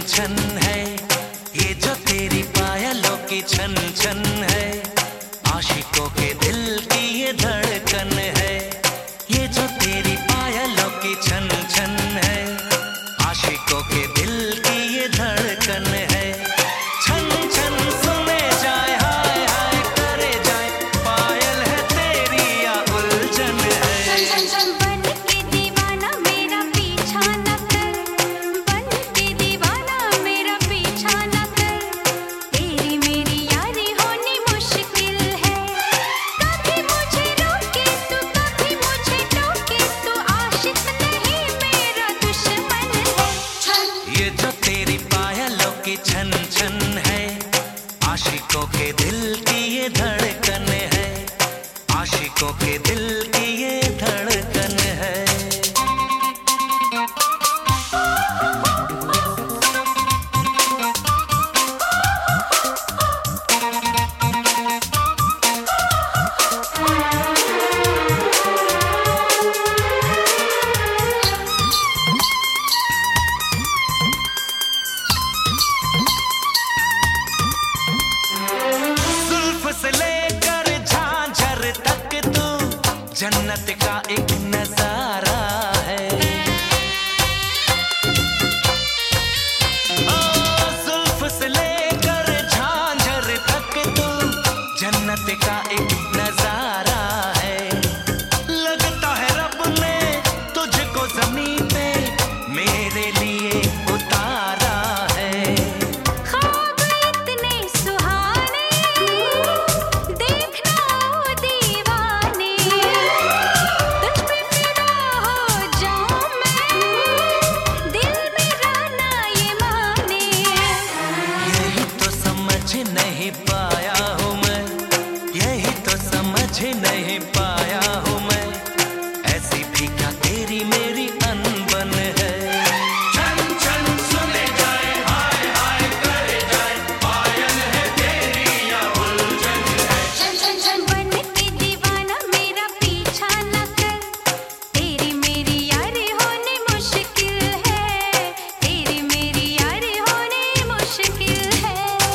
छन है, ये जो तेरी पायलों की छन छन है, आशिकों के दिल की ये धड़कन है। ये जो तेरी पायलों की छन छन है, आशिकों के दिल की ये धड़कन है। छन छन सुने जाए, हाय हाय करे जाए, पायल है तेरी या उलझन है। छन छन छन बन के दीवाना मेरा पीछा न कर, बन के दीवाना मेरा पीछा न कर। तेरी मेरी यारी होनी मुश्किल है, कभी मुझे रोके तू, कभी मुझे टोके तू, आशिक नहीं मेरा दुश्मन है। छन ये जो तेरी पायलों की छन छन है, आशिकों के दिल की ये धड़कन है, आशिकों के दिल की ये धड़कन है। जुल्फ से लेकर झांझर तक तू जन्नत का एक नजारा है। ओ जुल्फ से लेकर झांझर तक तू जन्नत का एक नजारा है। लगता है रब ने तुझको जमीन पे मेरे लिए उतारा है। ख्वाब इतने सुहाने देखना ओ दीवाने, तुझ पे फिदा हो जाऊं मैं, दिल मेरा ना ये माने। यही तो समझ नहीं पाया हूँ मैं, यही तो समझ नहीं पाया हूँ मैं, ऐसी भी क्या तेरी मेरी अनबन है। छन छन सुने जाए, हाय हाय करे जाए, पायल है तेरी या उलझन है। छन छन छन बन के दीवाना मेरा पीछा न कर, तेरी मेरी यारी होनी मुश्किल है, तेरी मेरी यारी होनी मुश्किल है।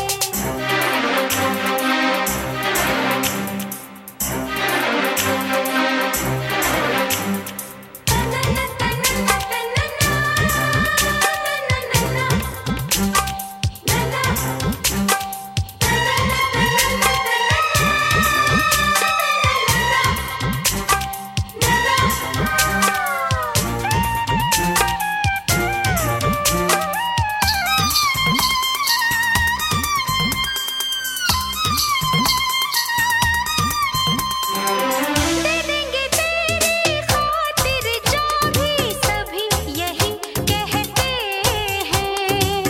दे देंगे तेरी खातिर जो भी सभी यही कहते हैं।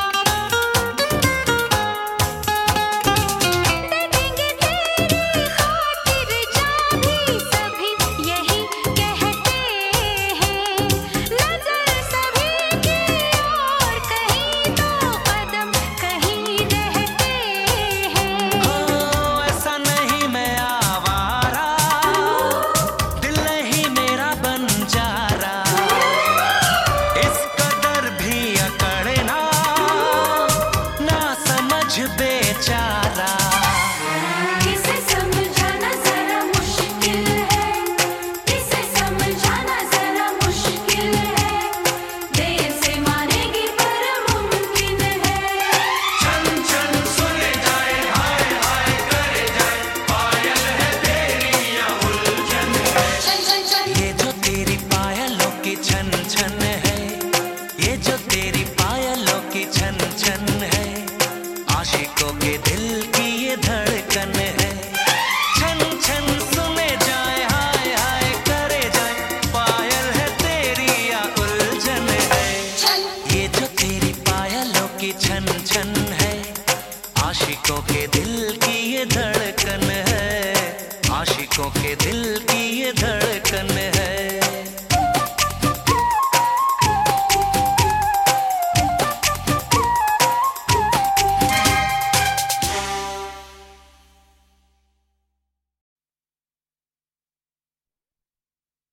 दे देंगे तेरी खातिर जो भी सभी यही कहते हैं। नजर सभी की और कहीं दो कदम कहीं रहते हैं। ओ ऐसा नहीं मैं आवारा, दिल नहीं मेरा बंजारा, इस कदर भी अकड़ना ना समझ बेचारा। इसे समझाना जरा मुश्किल है, इसे समझाना जरा मुश्किल है, देर से मानेगी पर मुमकिन है। छन छन सुने जाए, हाय हाय करे जाए, पायल है तेरी या उलझन है। छन छन छन ये जो तेरी पायलों की छन छन है, ये जो तेरी पायलों की छन छन है, आशिकों के दिल की ये धड़कन है। छन छन सुने जाए, हाय हाय करे जाए, पायल है तेरी या उलझन है। छन ये जो तेरी पायलों की छन छन है, आशिकों के दिल की ये धड़कन है, आशिकों के दिल